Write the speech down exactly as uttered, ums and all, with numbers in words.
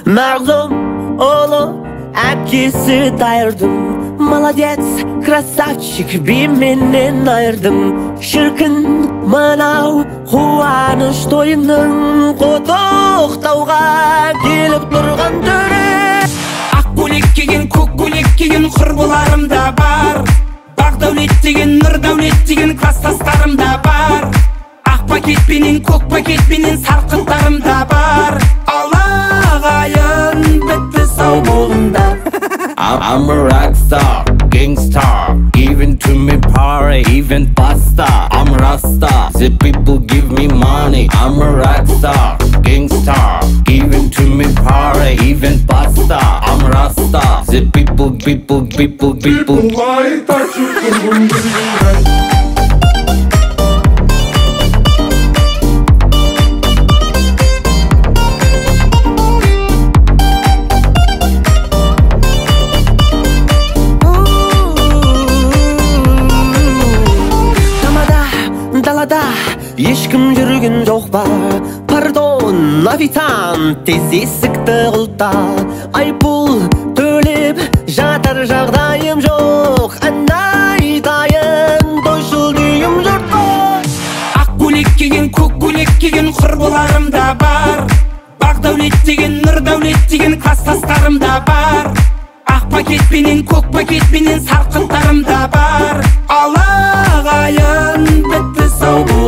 Mağlum oğlu әпкесі дайырдым. Молодец, красавчик, би менен айырдым. Шіркін мынау қуаныш тойының құттықтауға келіп тұрған түрі. Ақ көйлек киген, көк көйлек киген құрбыларым да бар. Бақ дәулет деген, нұр дәулет деген класстастарым да бар. Ақ пакетпенен, көк пакетпенен сарқыттарым да бар. Алағайын бітті сау болыңдар. I'm a rock star, gangstar, even to me party, even pasta. I'm Rasta, the people give me money. I'm a rock star, gangstar, even to me party, even pasta. I'm Rasta, the people, people, people, people. People like that you can believe. Далада ешкім жүрген жоқ ба? Пардон, официант, тез есікті құлта. Айыппұл төлеп жатар жағдайым жоқ. Ән айтайын, тойшыл күйім жұртқа. Ақ көйлек киген, көк көйлек киген құрбыларым да бар. Бақ дәулет деген, нұр дәулет деген класстастарым да бар. Ақ пакетпенен, көк пакетпенен сарқыттарым да бар. Алағайын бітті сау